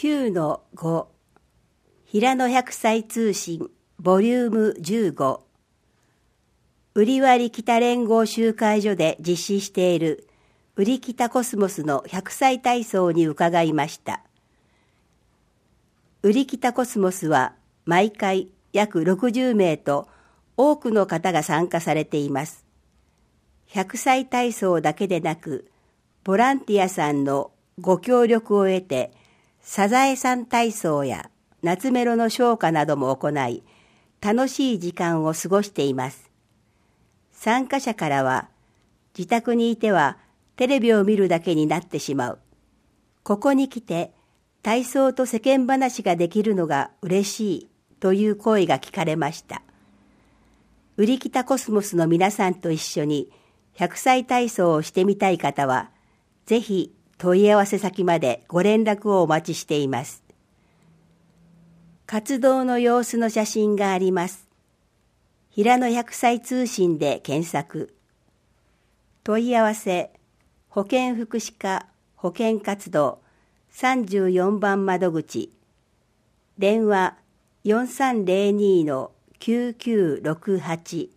9-5 平野百歳通信ボリューム15売割北連合集会所で実施している売北コスモスの100歳体操に伺いました。売北コスモスは毎回約60名と多くの方が参加されています。100歳体操だけでなく、ボランティアさんのご協力を得て、サザエさん体操や夏メロの唱歌なども行い、楽しい時間を過ごしています。参加者からは、自宅にいてはテレビを見るだけになってしまう。ここに来て体操と世間話ができるのが嬉しいという声が聞かれました。売北コスモスの皆さんと一緒に100歳体操をしてみたい方は、ぜひ問い合わせ先までご連絡をお待ちしています。活動の様子の写真があります。平野百歳通信で検索。問い合わせ、保健福祉課保健活動34番窓口。電話 4302-9968